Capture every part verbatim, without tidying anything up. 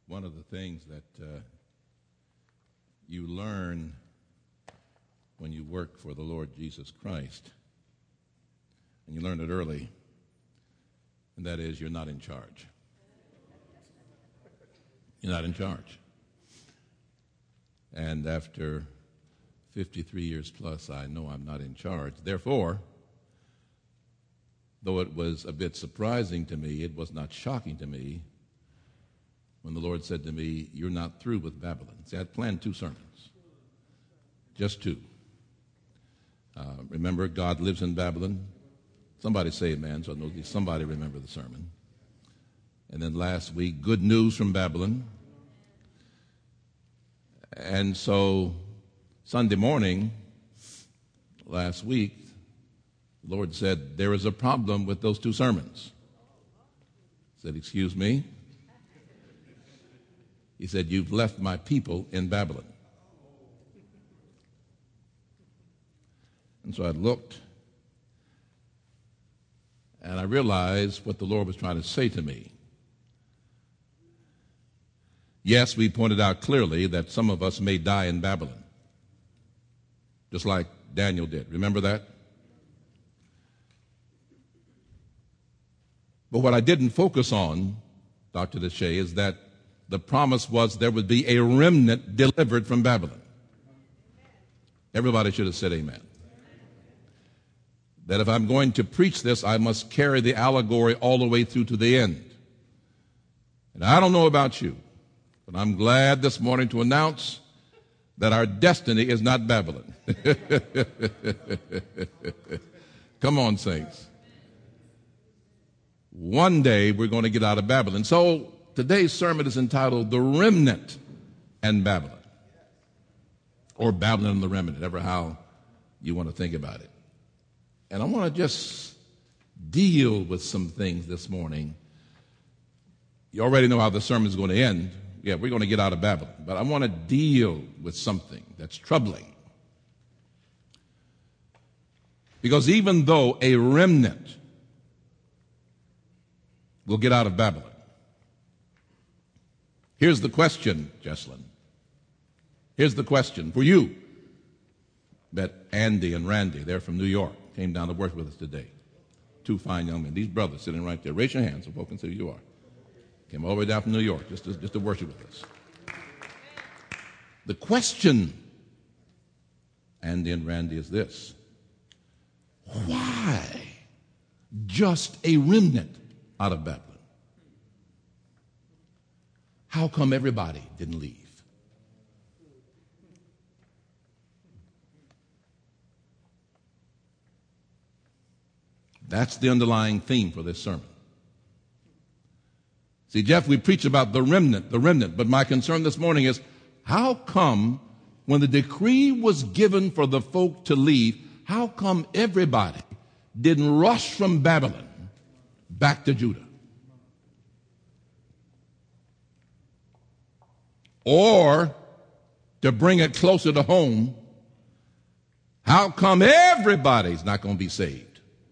one of the things that uh, you learn when you work for the Lord Jesus Christ, and you learn it early, and that is you're not in charge. You're not in charge. And after fifty-three years plus, I know I'm not in charge. Therefore, though it was a bit surprising to me, it was not shocking to me when the Lord said to me, "You're not through with Babylon." See, I had planned two sermons, just two. Uh, remember, God lives in Babylon. Somebody say amen, so I know at least somebody remember the sermon. And then last week, good news from Babylon. And so Sunday morning, last week, the Lord said, there is a problem with those two sermons. I said, excuse me? He said, you've left my people in Babylon. And so I looked, and I realized what the Lord was trying to say to me. Yes, we pointed out clearly that some of us may die in Babylon, just like Daniel did. Remember that? But what I didn't focus on, Doctor Deshay, is that the promise was there would be a remnant delivered from Babylon. Everybody should have said amen. That if I'm going to preach this, I must carry the allegory all the way through to the end. And I don't know about you, but I'm glad this morning to announce that our destiny is not Babylon. Come on, saints. One day we're going to get out of Babylon. So today's sermon is entitled The Remnant and Babylon. Or Babylon and the Remnant, ever how you want to think about it. And I want to just deal with some things this morning. You already know how the sermon is going to end. Yeah, we're going to get out of Babylon. But I want to deal with something that's troubling. Because even though a remnant will get out of Babylon, here's the question, Jesslyn. Here's the question for you. Met Andy and Randy. They're from New York. Came down to work with us today. Two fine young men. These brothers sitting right there. Raise your hands so folks can see who you are. Came all the way down from New York just to, just to worship with us. The question, Andy and Randy, is this. Why just a remnant out of Babylon? How come everybody didn't leave? That's the underlying theme for this sermon. See, Jeff, we preach about the remnant, the remnant, but my concern this morning is how come when the decree was given for the folk to leave, how come everybody didn't rush from Babylon back to Judah? Or, to bring it closer to home, how come everybody's not going to be saved?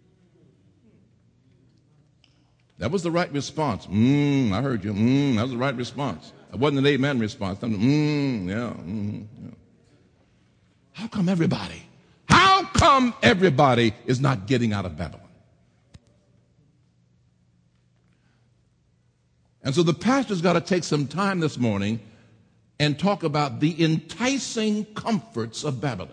That was the right response. Mm, I heard you. Mm, that was the right response. It wasn't an amen response. Mm, yeah, mm, yeah. How come everybody? How come everybody is not getting out of Babylon? And so the pastor's got to take some time this morning and talk about the enticing comforts of Babylon.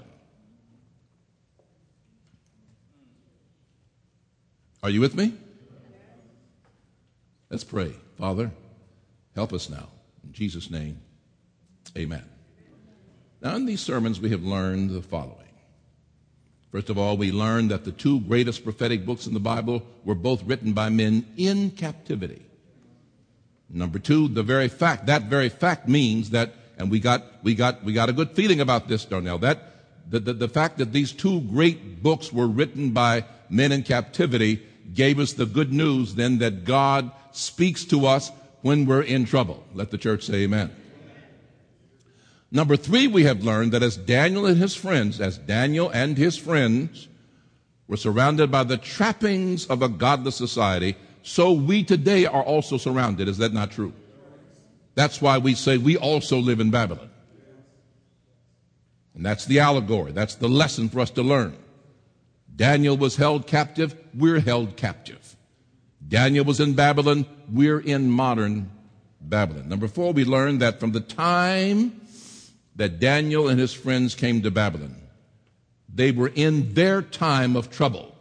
Are you with me? Let's pray. Father, help us now. In Jesus' name, amen. Now, in these sermons, we have learned the following. First of all, we learned that the two greatest prophetic books in the Bible were both written by men in captivity. Number two, the very fact, that very fact means that, and we got, we got, we got a good feeling about this, Darnell, that the, the, the fact that these two great books were written by men in captivity gave us the good news then that God speaks to us when we're in trouble. Let the church say amen. Number three, we have learned that as Daniel and his friends, as Daniel and his friends were surrounded by the trappings of a godless society, so we today are also surrounded. Is that not true? That's why we say we also live in Babylon. And that's the allegory. That's the lesson for us to learn. Daniel was held captive. We're held captive. Daniel was in Babylon. We're in modern Babylon. Number four, we learned that from the time that Daniel and his friends came to Babylon, they were in their time of trouble.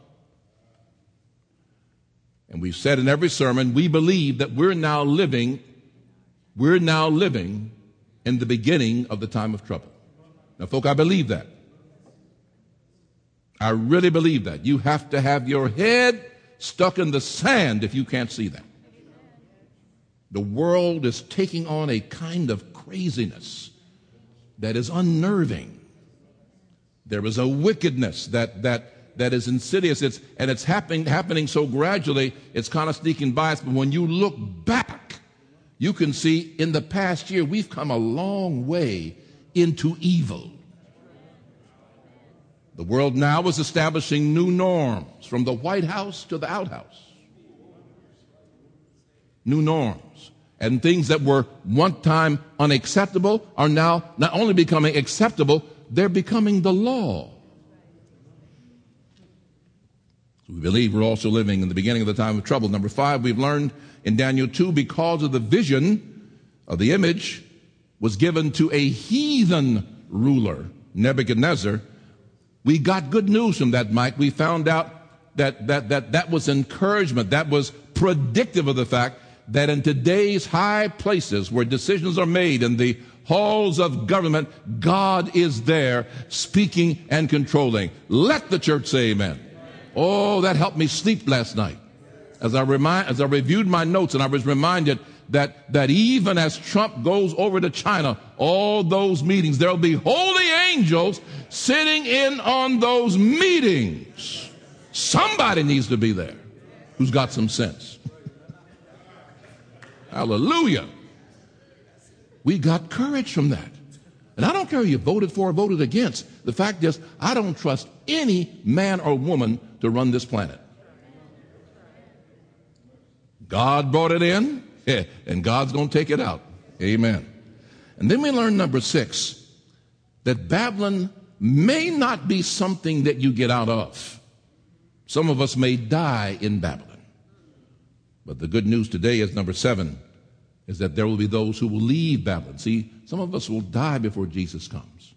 And we've said in every sermon, we believe that we're now living, we're now living in the beginning of the time of trouble. Now, folk, I believe that. I really believe that. You have to have your head stuck in the sand if you can't see that. The world is taking on a kind of craziness that is unnerving. There is a wickedness that that that is insidious. It's and it's happening happening so gradually. It's kind of sneaking by us. But when you look back, you can see in the past year we've come a long way into evil. The world now is establishing new norms from the White House to the outhouse. New norms. And things that were one time unacceptable are now not only becoming acceptable, they're becoming the law. So we believe we're also living in the beginning of the time of trouble. Number five, we've learned in Daniel two, because of the vision of the image was given to a heathen ruler, Nebuchadnezzar. We got good news from that, Mike. We found out that that that that was encouragement. That was predictive of the fact that in today's high places where decisions are made in the halls of government, God is there speaking and controlling. Let the church say amen. Oh, that helped me sleep last night. As I remind, as I reviewed my notes, and I was reminded that that even as Trump goes over to China, all those meetings, there'll be holy angels sitting in on those meetings. Somebody needs to be there who's got some sense. Hallelujah. We got courage from that. And I don't care if you voted for or voted against. The fact is, I don't trust any man or woman to run this planet. God brought it in, yeah, and God's going to take it out. Amen. And then we learn number six, that Babylon may not be something that you get out of. Some of us may die in Babylon. But the good news today is number seven, is that there will be those who will leave Babylon. See, some of us will die before Jesus comes.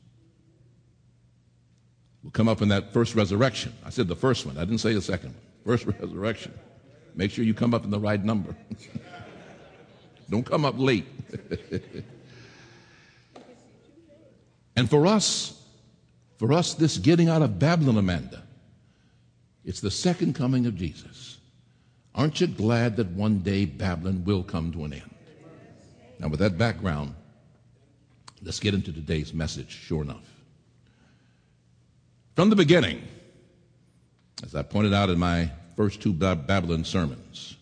We'll come up in that first resurrection. I said the first one. I didn't say the second one. First resurrection. Make sure you come up in the right number. Don't come up late. And for us, for us, this getting out of Babylon, Amanda, it's the second coming of Jesus. Aren't you glad that one day Babylon will come to an end? Now, with that background, let's get into today's message, sure enough. From the beginning, as I pointed out in my first two Babylon sermons,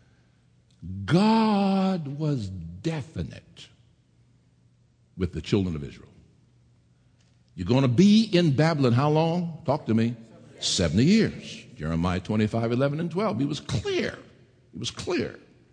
God was definite with the children of Israel. You're going to be in Babylon how long? Talk to me. seventy years. Jeremiah twenty-five, eleven, and twelve. He was clear. He was clear.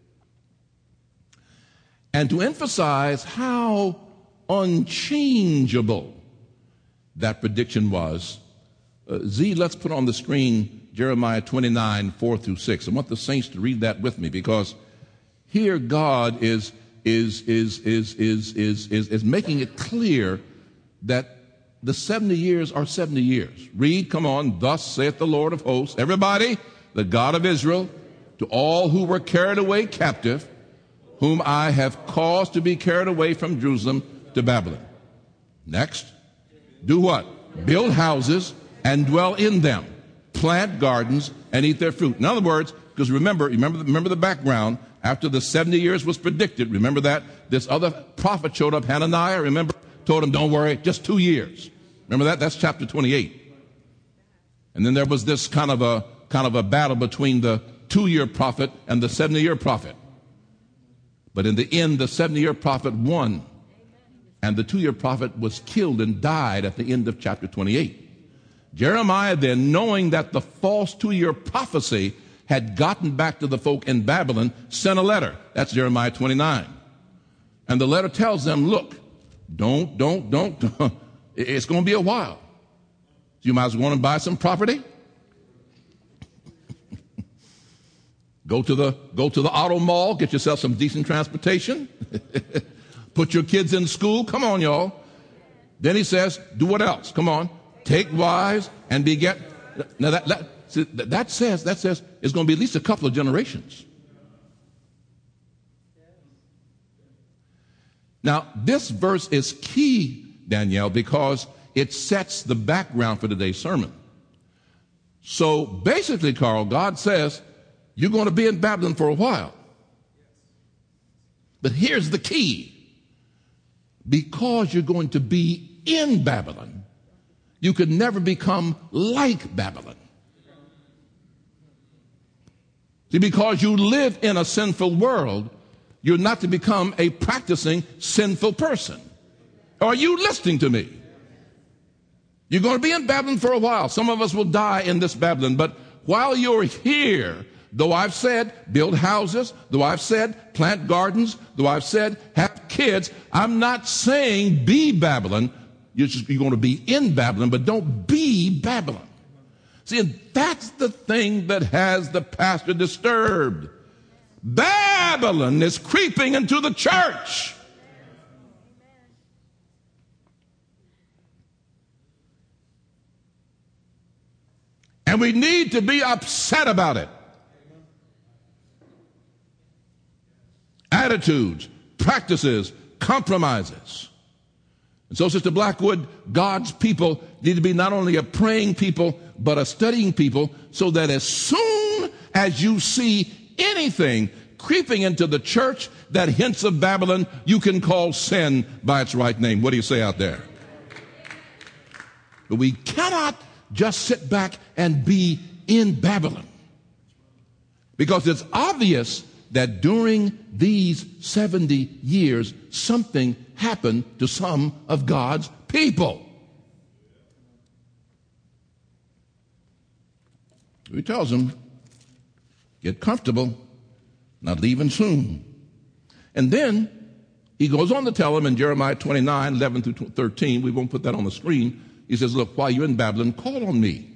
And to emphasize how unchangeable that prediction was, uh, Z, let's put on the screen Jeremiah twenty-nine, four through six. I want the saints to read that with me, because here God is is is is is is is, is making it clear that the seventy years are seventy years. Read, come on. Thus saith the Lord of hosts. Everybody, the God of Israel, to all who were carried away captive, whom I have caused to be carried away from Jerusalem to Babylon. Next, do what? Build houses and dwell in them. Plant gardens and eat their fruit. In other words, because remember, remember, remember the background. After the seventy years was predicted, remember that? This other prophet showed up, Hananiah, remember? Told him, don't worry, just two years. Remember that? That's chapter twenty-eight. And then there was this kind of a kind of a battle between the two-year prophet and the seventy-year prophet. But in the end, the seventy-year prophet won, and the two-year prophet was killed and died at the end of chapter twenty-eight. Jeremiah then, knowing that the false two-year prophecy had gotten back to the folk in Babylon, sent a letter. That's Jeremiah twenty-nine. And the letter tells them, look, don't, don't, don't, it's going to be a while. You might as well want to buy some property. Go to the, go to the auto mall, get yourself some decent transportation. Put your kids in school. Come on, y'all. Then he says, do what else? Come on. Take wives and beget. Now that, that, see, that says, that says it's going to be at least a couple of generations. Now, this verse is key, Danielle, because it sets the background for today's sermon. So basically, Carl, God says, you're going to be in Babylon for a while. But here's the key. Because you're going to be in Babylon, you could never become like Babylon. See, because you live in a sinful world, you're not to become a practicing sinful person. Are you listening to me? You're going to be in Babylon for a while. Some of us will die in this Babylon, but while you're here, though I've said build houses, though I've said plant gardens, though I've said have kids, I'm not saying be Babylon. You're, just, you're going to be in Babylon, but don't be Babylon. See, and that's the thing that has the pastor disturbed. Babylon is creeping into the church. And we need to be upset about it. Attitudes, practices, compromises. And so, Sister Blackwood, God's people need to be not only a praying people, but a studying people, so that as soon as you see anything creeping into the church that hints of Babylon, you can call sin by its right name. What do you say out there? But we cannot just sit back and be in Babylon, because it's obvious that during these seventy years, something happened to some of God's people. He tells them, get comfortable, not leaving soon. And then he goes on to tell them in Jeremiah twenty-nine, eleven through thirteen, we won't put that on the screen. He says, look, while you're in Babylon, call on me.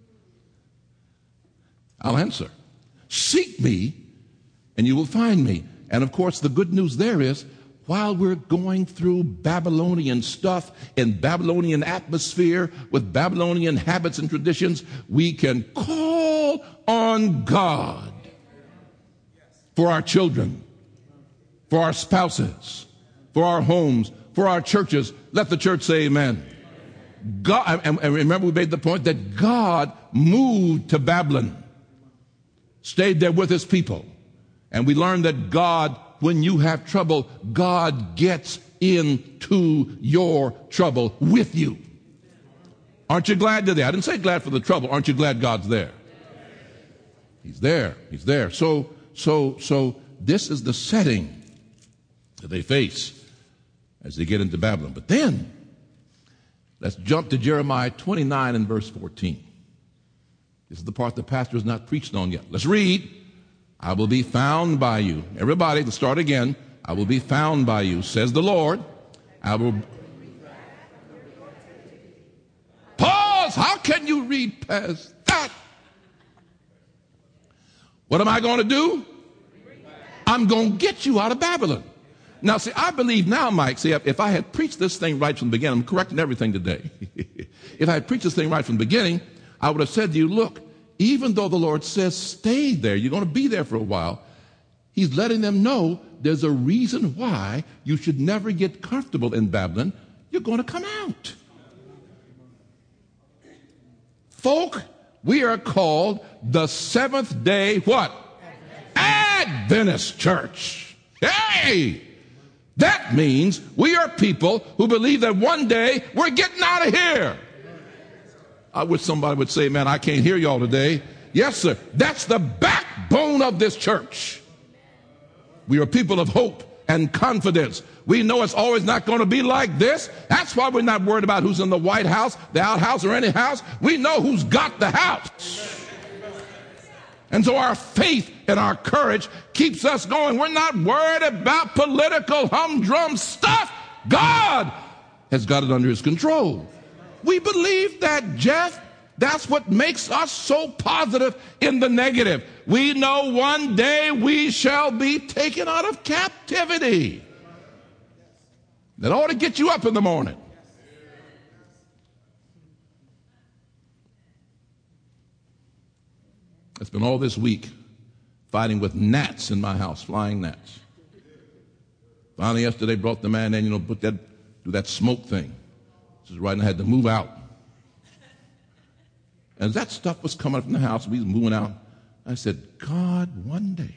I'll answer. Seek me, and you will find me. And of course, the good news there is, while we're going through Babylonian stuff in Babylonian atmosphere with Babylonian habits and traditions, we can call on God for our children, for our spouses, for our homes, for our churches. Let the church say amen. God, and remember we made the point that God moved to Babylon, stayed there with his people. And we learned that God, when you have trouble, God gets into your trouble with you. Aren't you glad today? I didn't say glad for the trouble. Aren't you glad God's there? He's there. He's there. So, so, so this is the setting that they face as they get into Babylon. But then, let's jump to Jeremiah twenty-nine and verse fourteen. This is the part the pastor has not preached on yet. Let's read. I will be found by you. Everybody, let's start again. I will be found by you, says the Lord. I will. Pause. How can you read past that? What am I going to do? I'm going to get you out of Babylon. Now, see, I believe now, Mike, see, if I had preached this thing right from the beginning, I'm correcting everything today. If I had preached this thing right from the beginning, I would have said to you, look, even though the Lord says stay there, you're going to be there for a while, he's letting them know there's a reason why you should never get comfortable in Babylon. You're going to come out. Folk, we are called the Seventh Day what? Adventist Church. Hey! That means we are people who believe that one day we're getting out of here. I wish somebody would say, man, I can't hear y'all today. Yes, sir. That's the backbone of this church. We are people of hope and confidence. We know it's always not going to be like this. That's why we're not worried about who's in the White House, the outhouse, or any house. We know who's got the house. And so our faith and our courage keeps us going. We're not worried about political humdrum stuff. God has got it under his control. We believe that, Jeff. That's what makes us so positive in the negative. We know one day we shall be taken out of captivity. That ought to get you up in the morning. I spent all this week fighting with gnats in my house, flying gnats. Finally, yesterday, brought the man in, you know, put that, do that smoke thing. This is right, and I had to move out. As that stuff was coming from the house, we was moving out, I said, God, one day,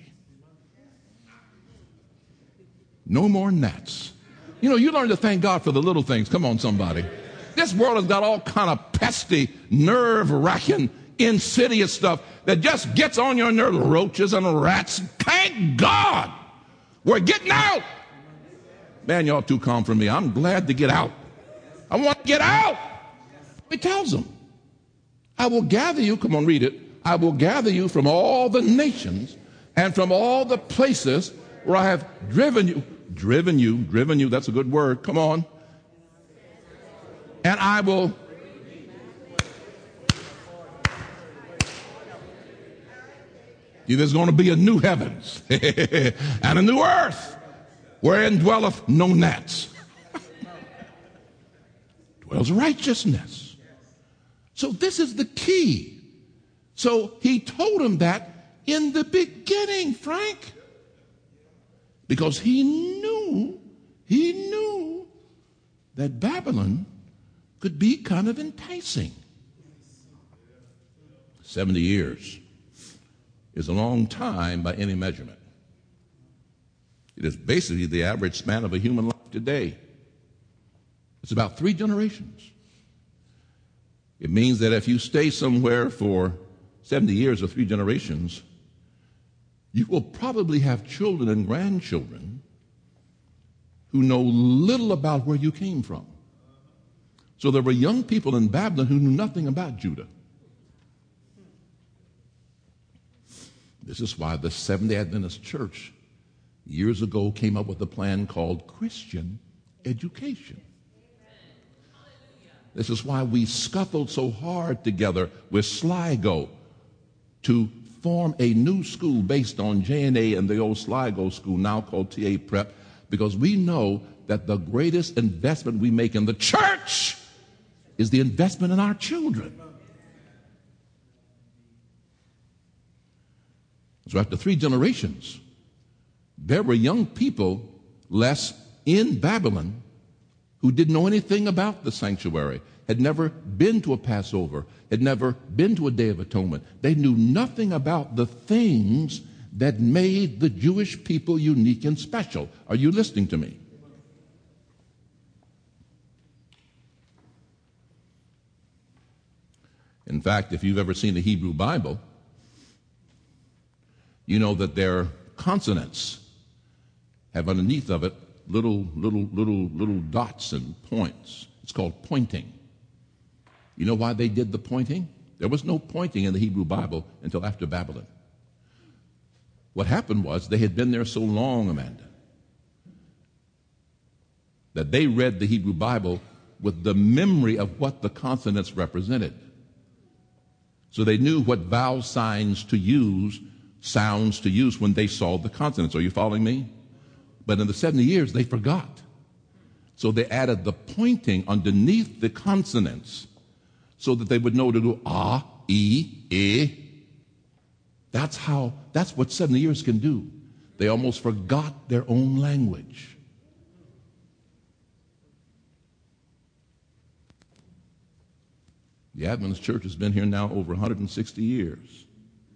no more gnats. You know, you learn to thank God for the little things. Come on, somebody. This world has got all kind of pesky, nerve-wracking, insidious stuff that just gets on your nerves. Roaches and rats. Thank God we're getting out. Man, y'all too calm for me. I'm glad to get out. I want to get out. He tells them, I will gather you, come on, read it. I will gather you from all the nations and from all the places where I have driven you. Driven you, driven you, that's a good word. Come on. And I will. There's going to be a new heavens and a new earth wherein dwelleth no gnats. Dwells righteousness. So this is the key. So he told him that in the beginning, Frank, because he knew, he knew that Babylon could be kind of enticing. seventy years is a long time by any measurement. It is basically the average span of a human life today. It's about three generations. It means that if you stay somewhere for seventy years or three generations, you will probably have children and grandchildren who know little about where you came from. So there were young people in Babylon who knew nothing about Judah. This is why the Seventh-day Adventist Church years ago came up with a plan called Christian education. This is why we scuffled so hard together with Sligo to form a new school based on J N A and the old Sligo school, now called T A Prep, because we know that the greatest investment we make in the church is the investment in our children. So after three generations, there were young people less in Babylon who didn't know anything about the sanctuary, had never been to a Passover, had never been to a Day of Atonement. They knew nothing about the things that made the Jewish people unique and special. Are you listening to me? In fact, if you've ever seen the Hebrew Bible, you know that their consonants have underneath of it little, little, little, little dots and points. It's called pointing. You know why they did the pointing? There was no pointing in the Hebrew Bible until after Babylon. What happened was they had been there so long, Amanda, that they read the Hebrew Bible with the memory of what the consonants represented. So they knew what vowel signs to use, sounds to use when they saw the consonants. Are you following me? But in the seventy years, they forgot. So they added the pointing underneath the consonants so that they would know to do ah, e, e. That's how, that's what seventy years can do. They almost forgot their own language. The Adventist Church has been here now over one hundred sixty years.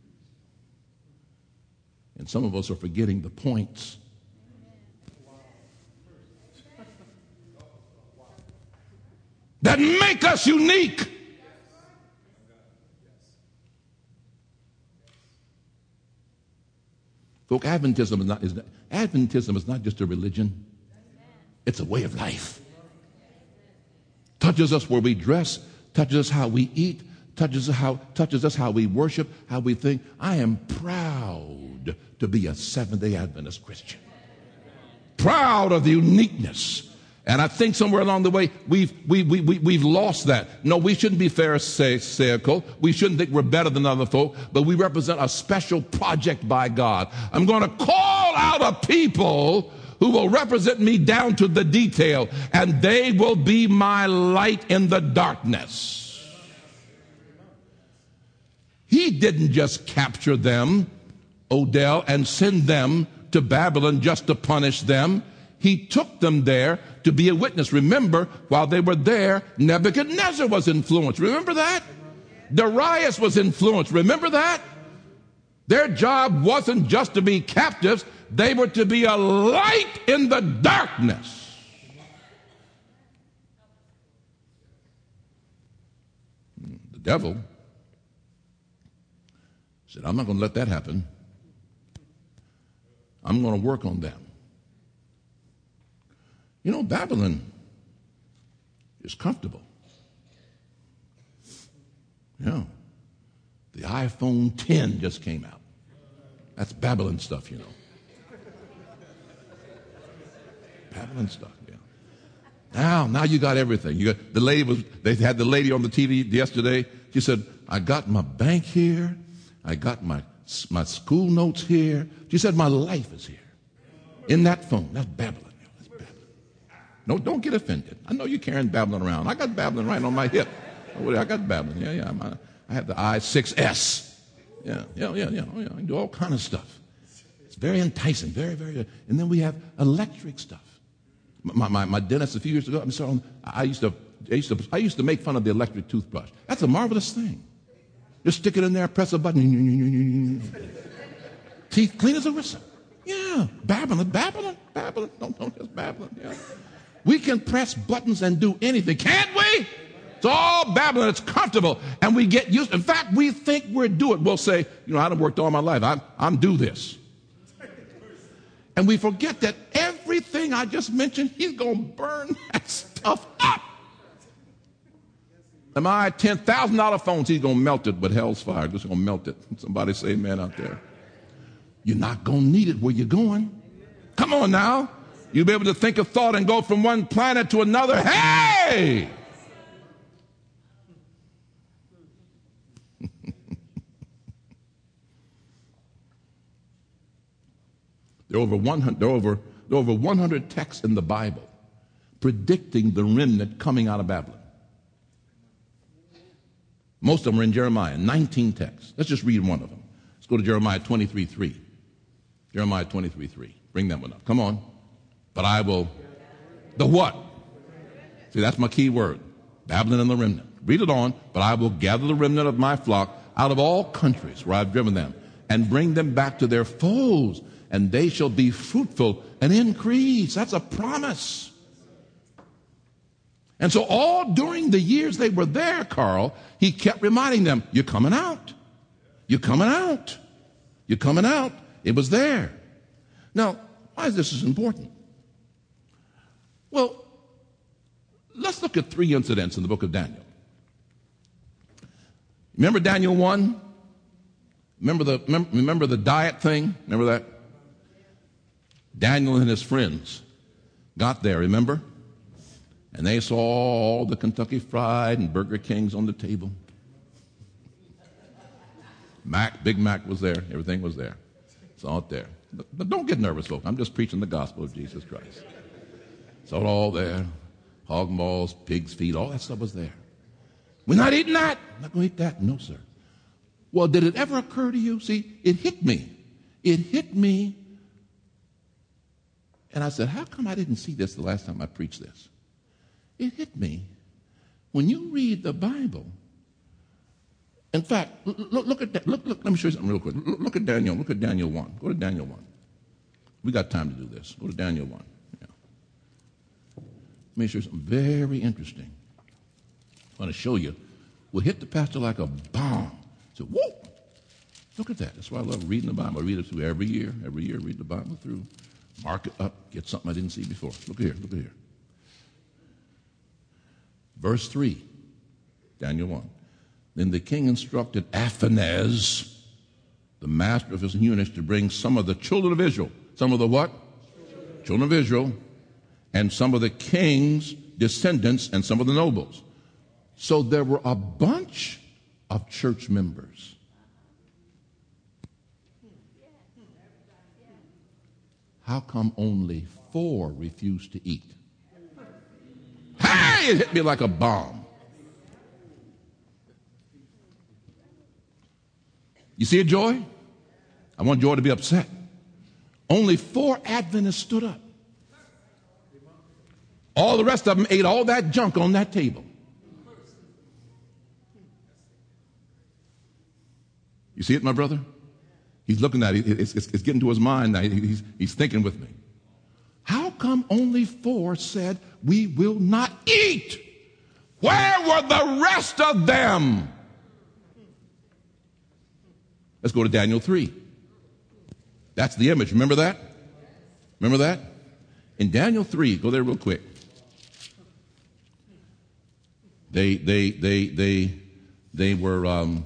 And some of us are forgetting the points. That make us unique. Look, Adventism is not, is not, Adventism is not just a religion. It's a way of life. Touches us where we dress, touches us how we eat, touches, how, touches us, how we worship, how we think. I am proud to be a Seventh-day Adventist Christian. Proud of the uniqueness. And I think somewhere along the way, we've, we, we, we, we've lost that. No, we shouldn't be pharisaical. We shouldn't think we're better than other folk, but we represent a special project by God. I'm going to call out a people who will represent me down to the detail, and they will be my light in the darkness. He didn't just capture them, Odell, and send them to Babylon just to punish them. He took them there to be a witness. Remember, while they were there, Nebuchadnezzar was influenced. Remember that? Darius was influenced. Remember that? Their job wasn't just to be captives. They were to be a light in the darkness. The devil said, I'm not going to let that happen. I'm going to work on them. You know, Babylon is comfortable. Yeah. The iPhone ten just came out. That's Babylon stuff, you know. Babylon stuff, yeah. Now, now you got everything. You got the lady was. They had the lady on the T V yesterday. She said, "I got my bank here. I got my my school notes here." She said, "My life is here in that phone." That's Babylon. That's Babylon. No, don't get offended. I know you're carrying Babylon around. I got Babylon right on my hip. I got Babylon. Yeah, yeah. I'm, I have the I six S. Yeah, yeah, yeah, yeah. Oh, yeah. I can do all kind of stuff. It's very enticing. Very, very. And then we have electric stuff. My, my, my dentist a few years ago, I'm sorry, I used to, I used to, I used to make fun of the electric toothbrush. That's a marvelous thing. Just stick it in there, press a button. Teeth clean as a whistle. Yeah, Babylon, Babylon, Babylon. Don't, don't just Babylon. Yeah. We can press buttons and do anything, can't we? It's all Babylon. It's comfortable, and we get used. In fact, we think we're due it. We'll say, you know, I've worked all my life. I'm, I'm due this. And we forget that everything I just mentioned, he's going to burn that stuff up. And my ten thousand dollars phones, he's going to melt it with hell's fire. Just going to melt it. Somebody say amen out there. You're not going to need it where you're going. Come on now. You'll be able to think a thought and go from one planet to another. Hey! There are over one hundred, there are over, there are over one hundred texts in the Bible predicting the remnant coming out of Babylon. Most of them are in Jeremiah, nineteen texts. Let's just read one of them. Let's go to Jeremiah twenty-three three. Jeremiah twenty-three three. Bring that one up. Come on. But I will, the what? See, that's my key word. Babylon and the remnant. Read it on. But I will gather the remnant of my flock out of all countries where I've driven them and bring them back to their folds, and they shall be fruitful and increase. That's a promise. And so all during the years they were there, Carl, he kept reminding them, you're coming out. You're coming out. You're coming out. It was there. Now, why is this important? Well, let's look at three incidents in the book of Daniel. Remember Daniel one? Remember the, remember, remember the diet thing? Remember that? Daniel and his friends got there, remember? And they saw all the Kentucky Fried and Burger Kings on the table. Mac, Big Mac was there. Everything was there. It's all there. But, but don't get nervous, folks. I'm just preaching the gospel of Jesus Christ. It's all there. Hog maws, pig's feet, all that stuff was there. We're not eating that. I'm not going to eat that. No, sir. Well, did it ever occur to you? See, it hit me. It hit me. And I said, how come I didn't see this the last time I preached this? It hit me. When you read the Bible, in fact, look, look at that. Look, look, let me show you something real quick. Look, look at Daniel. Look at Daniel one. Go to Daniel one. We got time to do this. Go to Daniel one. Yeah. Let me show you something very interesting. I want to show you. Will hit the pastor like a bomb. So, whoa! Look at that. That's why I love reading the Bible. I read it through every year. Every year, read the Bible through. Mark it up. Get something I didn't see before. Look here. Look here. Verse three. Daniel one. Then the king instructed Athanas, the master of his eunuchs, to bring some of the children of Israel. Some of the what? Children, children of Israel, and some of the king's descendants, and some of the nobles. So there were a bunch of church members. How come only four refused to eat? Hey, it hit me like a bomb. You see it, Joy? I want Joy to be upset. Only four Adventists stood up. All the rest of them ate all that junk on that table. You see it, my brother? He's looking at it. It's, it's, it's getting to his mind now. He's, he's thinking with me. How come only four said, we will not eat? Where were the rest of them? Let's go to Daniel three. That's the image. Remember that? Remember that? In Daniel three, go there real quick. They, they, they, they, they were, um,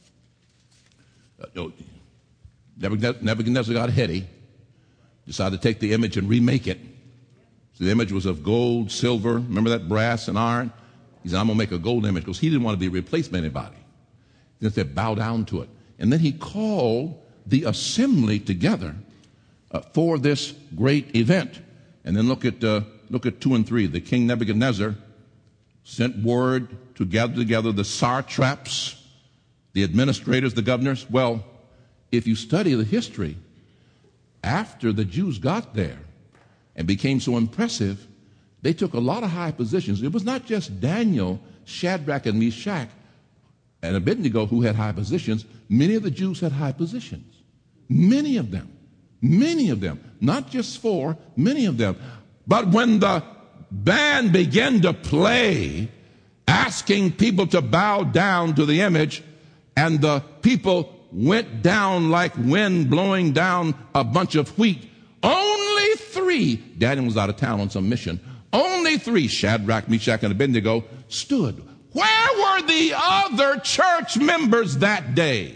uh, Nebuchadnezzar got heady, decided to take the image and remake it. So the image was of gold, silver, remember that, brass and iron? He said, I'm going to make a gold image, because he didn't want to be replaced by anybody. He said, bow down to it. And then he called the assembly together uh, for this great event. And then look at, uh, look at two and three. The king Nebuchadnezzar sent word to gather together the satraps, the administrators, the governors. Well, if you study the history, after the Jews got there and became so impressive, they took a lot of high positions. It was not just Daniel, Shadrach, and Meshach, and Abednego who had high positions. Many of the Jews had high positions. Many of them. Many of them. Not just four, many of them. But when the band began to play, asking people to bow down to the image, and the people went down like wind blowing down a bunch of wheat, only three, Daniel was out of town on some mission, only three, Shadrach, Meshach, and Abednego, stood. Where were the other church members that day?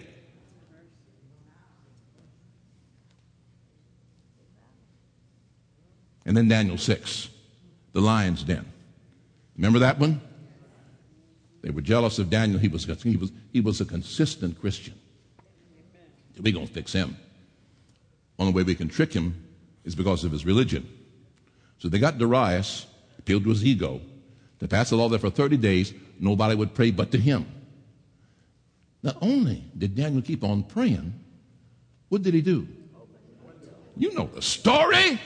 And then Daniel six, the lion's den. Remember that one? They were jealous of Daniel. He was, he was, he was a consistent Christian. We're going to fix him. Only way we can trick him is because of his religion. So they got Darius, appealed to his ego, to pass a law that for thirty days nobody would pray but to him. Not only did Daniel keep on praying, what did he do? You know the story.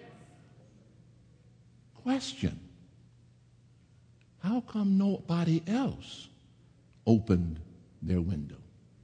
Question. How come nobody else opened their window?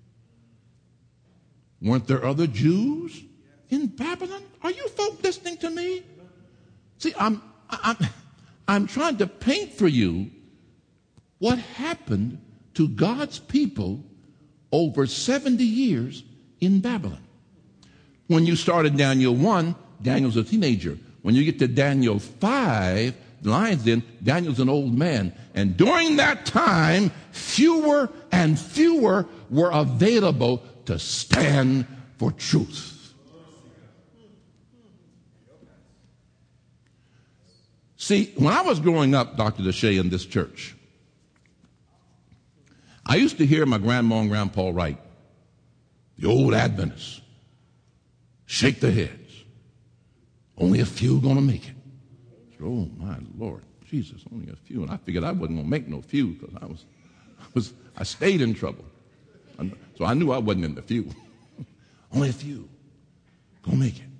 Weren't there other Jews in Babylon? Are you folk listening to me? See, I'm, I'm, I'm trying to paint for you what happened to God's people over seventy years in Babylon. When you started Daniel one, Daniel's a teenager. When you get to Daniel five, the lion's den, Daniel's an old man. And during that time, fewer and fewer were available to stand for truth. See, when I was growing up, Doctor Deshay, in this church, I used to hear my grandma and grandpa write, the old Adventists shake their heads. Only a few going to make it. Oh, my Lord. Jesus, only a few. And I figured I wasn't going to make no few because I was, I was, I stayed in trouble. So I knew I wasn't in the few. Only a few. Go make it.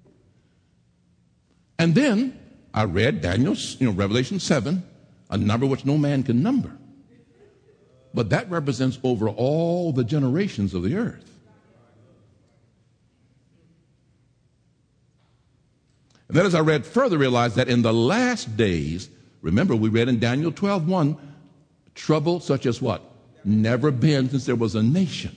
And then I read Daniel's, you know, Revelation seven, a number which no man can number. But that represents over all the generations of the earth. And then as I read further, realized that in the last days, remember we read in Daniel twelve one, trouble such as what? Never been since there was a nation.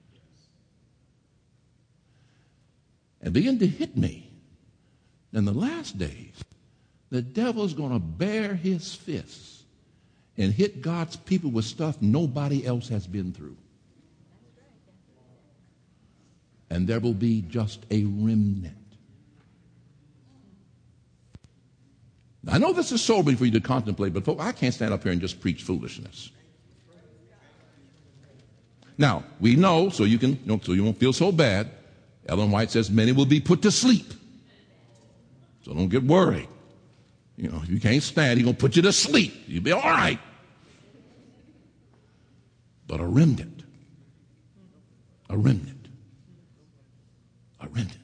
And began to hit me. In the last days, the devil's going to bare his fists and hit God's people with stuff nobody else has been through. And there will be just a remnant. Now, I know this is sobering for you to contemplate, but folks, I can't stand up here and just preach foolishness. Now, we know, so you can, you know, so you won't feel so bad, Ellen White says many will be put to sleep. So don't get worried. You know, if you can't stand, he's going to put you to sleep. You'll be all right. But a remnant, a remnant, a remnant.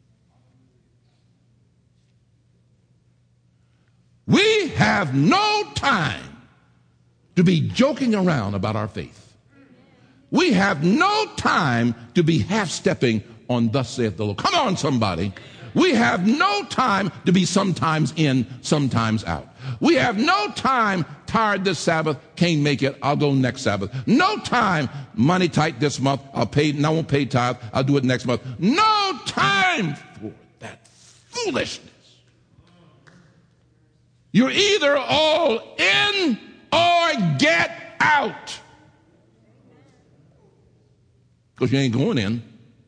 We have no time to be joking around about our faith. We have no time to be half-stepping on thus saith the Lord. Come on, somebody. We have no time to be sometimes in, sometimes out. We have no time, tired this Sabbath, can't make it, I'll go next Sabbath. No time, money tight this month, I'll pay, and I won't pay tithe, I'll do it next month. No time for that foolishness. You're either all in or get out. Because you ain't going in.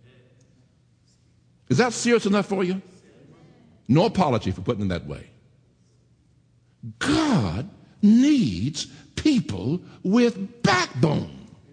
Is that serious enough for you? No apology for putting it that way. God needs people with backbone.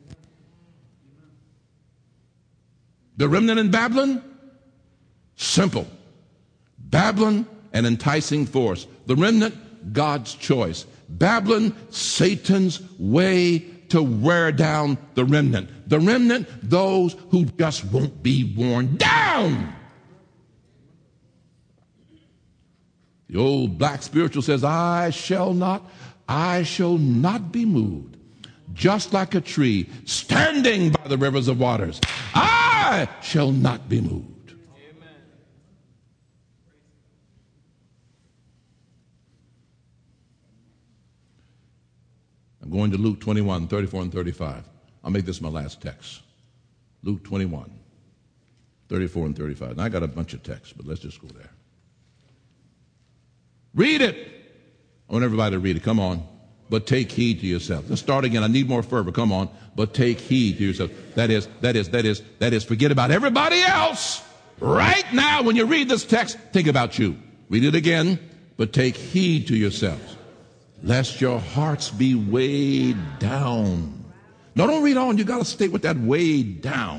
The remnant in Babylon? Simple. Babylon, an enticing force. The remnant, God's choice. Babylon, Satan's way to wear down the remnant. The remnant, those who just won't be worn down. The old black spiritual says, I shall not, I shall not be moved. Just like a tree standing by the rivers of waters, I shall not be moved. Amen. I'm going to Luke twenty-one, thirty-four and thirty-five. I'll make this my last text. Luke twenty-one, thirty-four and thirty-five. Now I got a bunch of texts, but let's just go there. Read it. I want everybody to read it. Come on. But take heed to yourself. Let's start again. I need more fervor. Come on. But take heed to yourself. That is, that is, that is, that is, forget about everybody else. Right now, when you read this text, think about you. Read it again. But take heed to yourselves, lest your hearts be weighed down. No, don't read on. You got to stay with that weighed down.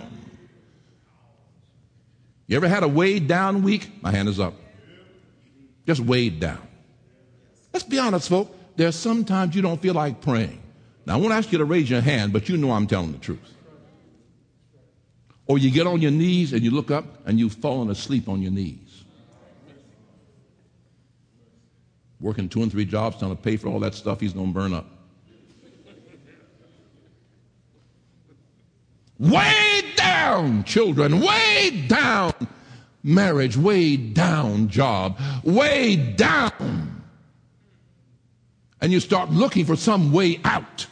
You ever had a weighed down week? My hand is up. Just weighed down. Let's be honest, folks. There's sometimes you don't feel like praying. Now, I won't ask you to raise your hand, but you know I'm telling the truth. Or you get on your knees and you look up and you've fallen asleep on your knees. Working two and three jobs, trying to pay for all that stuff he's going to burn up. Weighed down, children, weighed down. Marriage, weighed down. Job, weighed down. And you start looking for some way out.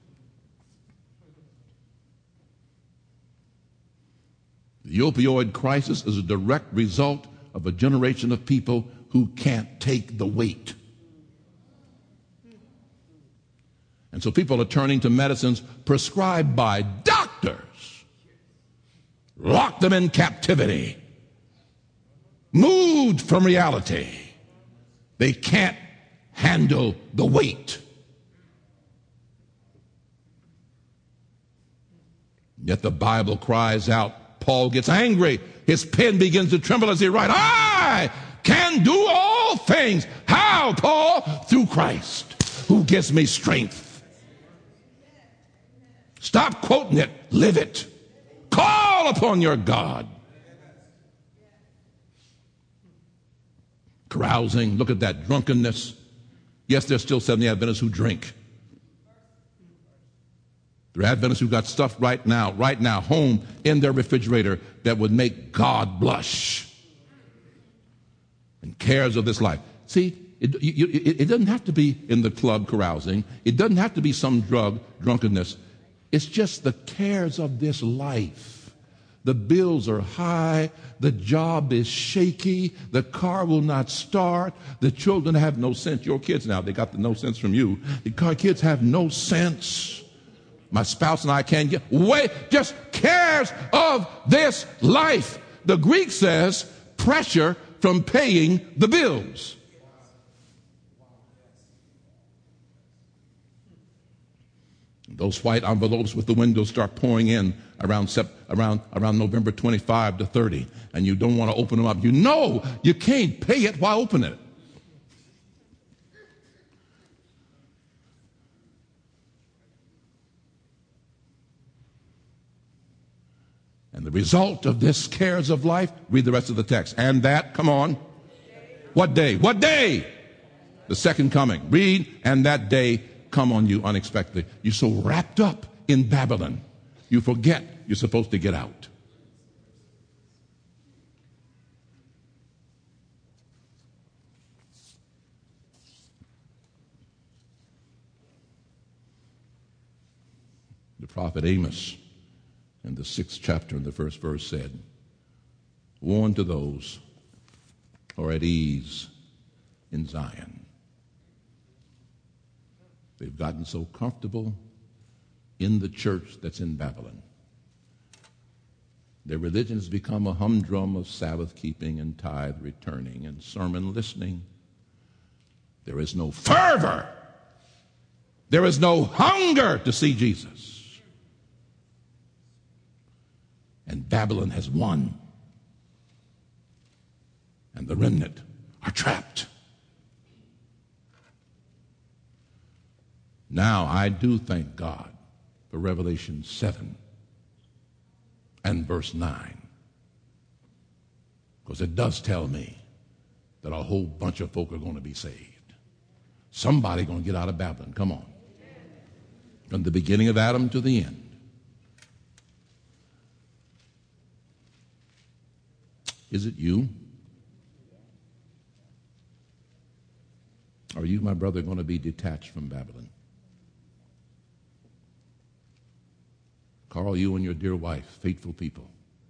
The opioid crisis is a direct result of a generation of people who can't take the weight. And so people are turning to medicines prescribed by doctors. Lock them in captivity. Moved from reality. They can't handle the weight. Yet the Bible cries out. Paul gets angry. His pen begins to tremble as he writes, I can do all things. How, Paul? Through Christ, who gives me strength. Stop quoting it. Live it. Call upon your God. Carousing. Look at that drunkenness. Yes, there's still Seventh-day Adventists who drink. There are Adventists who got stuff right now, right now, home in their refrigerator that would make God blush. And cares of this life. See, it, you, it, it doesn't have to be in the club carousing. It doesn't have to be some drug, drunkenness. It's just the cares of this life. The bills are high. The job is shaky. The car will not start. The children have no sense. Your kids now, they got the no sense from you. The car kids have no sense. My spouse and I can't get away. Just cares of this life. The Greek says pressure from paying the bills. Those white envelopes with the windows start pouring in around, sep- around, around November twenty-fifth to thirtieth, and you don't want to open them up. You know you can't pay it while opening it. And the result of this cares of life, read the rest of the text. And that, come on. What day? What day? The second coming. Read, and that day come on you unexpectedly. You're so wrapped up in Babylon, you forget you're supposed to get out. The prophet Amos, in the sixth chapter, in the first verse, said, "Woe unto those who are at ease in Zion." They've gotten so comfortable in the church that's in Babylon. Their religion has become a humdrum of Sabbath keeping and tithe returning and sermon listening. There is no fervor. There is no hunger to see Jesus. And Babylon has won. And the remnant are trapped. Now, I do thank God for Revelation seven and verse nine, because it does tell me that a whole bunch of folk are going to be saved. Somebody going to get out of Babylon. Come on. From the beginning of Adam to the end. Is it you? Are you, my brother, going to be detached from Babylon? Carl, you and your dear wife, faithful people.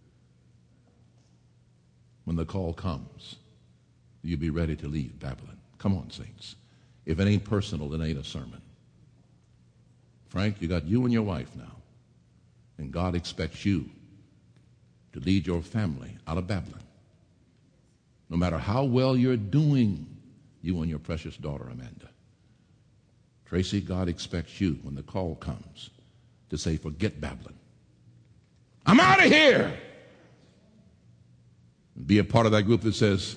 When the call comes, you'll be ready to leave Babylon. Come on, saints. If it ain't personal, it ain't a sermon. Frank, you got you and your wife now. And God expects you to lead your family out of Babylon. No matter how well you're doing, you and your precious daughter, Amanda. Tracy, God expects you, when the call comes, to say, forget Babylon. I'm out of here. Be a part of that group that says,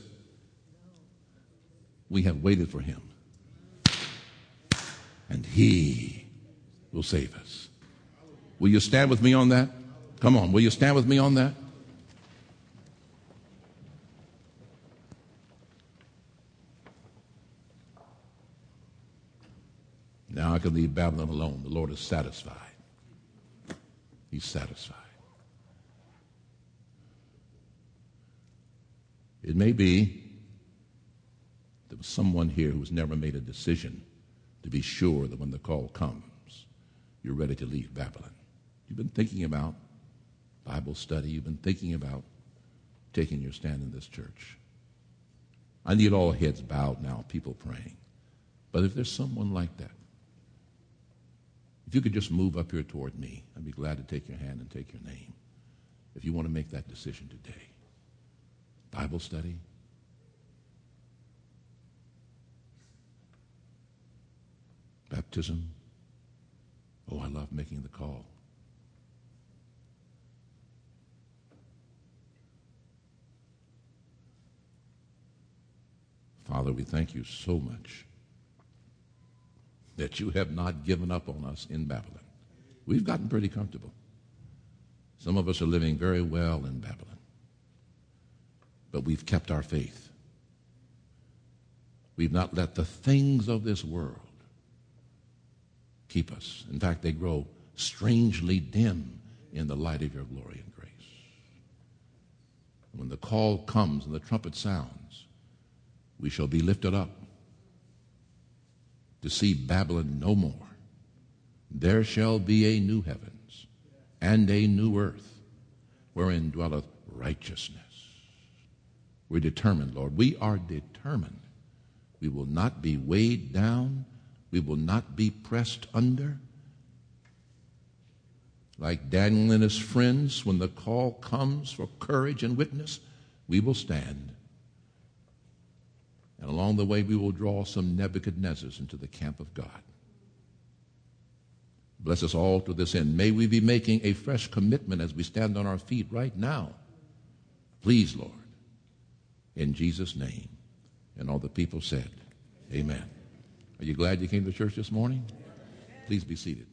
we have waited for him, and he will save us. Will you stand with me on that? Come on, will you stand with me on that? Now I can leave Babylon alone. The Lord is satisfied. He's satisfied. It may be there was someone here who's never made a decision to be sure that when the call comes, you're ready to leave Babylon. You've been thinking about Bible study. You've been thinking about taking your stand in this church. I need all heads bowed now, people praying. But if there's someone like that, if you could just move up here toward me, I'd be glad to take your hand and take your name. If you want to make that decision today. Bible study. Baptism. Oh, I love making the call. Father, we thank you so much that you have not given up on us in Babylon. We've gotten pretty comfortable. Some of us are living very well in Babylon. But we've kept our faith. We've not let the things of this world keep us. In fact, they grow strangely dim in the light of your glory and grace. When the call comes and the trumpet sounds, we shall be lifted up to see Babylon no more. There shall be a new heavens and a new earth, wherein dwelleth righteousness. We're determined, Lord. We are determined. We will not be weighed down. We will not be pressed under. Like Daniel and his friends, when the call comes for courage and witness, we will stand. And along the way, we will draw some Nebuchadnezzars into the camp of God. Bless us all to this end. May we be making a fresh commitment as we stand on our feet right now. Please, Lord, in Jesus' name. And all the people said, amen. Are you glad you came to church this morning? Please be seated.